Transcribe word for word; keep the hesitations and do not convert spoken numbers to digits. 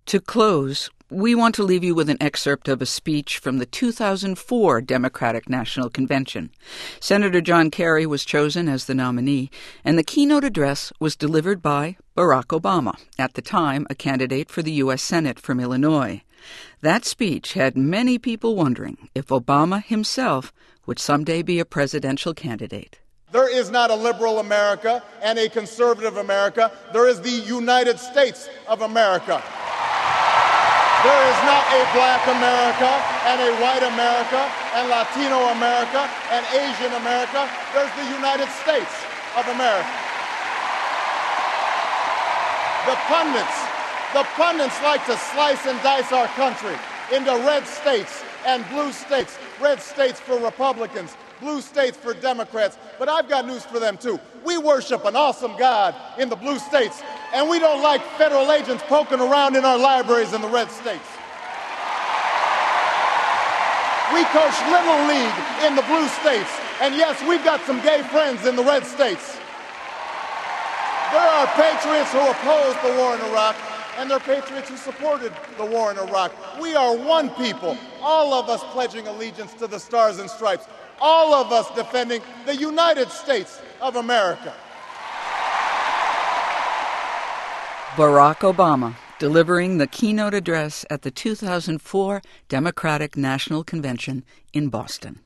To close, we want to leave you with an excerpt of a speech from the two thousand four Democratic National Convention. Senator John Kerry was chosen as the nominee, and the keynote address was delivered by Barack Obama, at the time a candidate for the U S Senate from Illinois. That speech had many people wondering if Obama himself would someday be a presidential candidate. There is not a liberal America and a conservative America. There is the United States of America. There is not a black America and a white America and Latino America and Asian America. There's the United States of America. The pundits, the pundits like to slice and dice our country into red states and blue states. Red states for Republicans, blue states for Democrats. But I've got news for them, too. We worship an awesome God in the blue states, and we don't like federal agents poking around in our libraries in the red states. We coach Little League in the blue states, and yes, we've got some gay friends in the red states. There are patriots who opposed the war in Iraq, and there are patriots who supported the war in Iraq. We are one people, all of us pledging allegiance to the Stars and Stripes, all of us defending the United States of America. Barack Obama, delivering the keynote address at the two thousand four Democratic National Convention in Boston.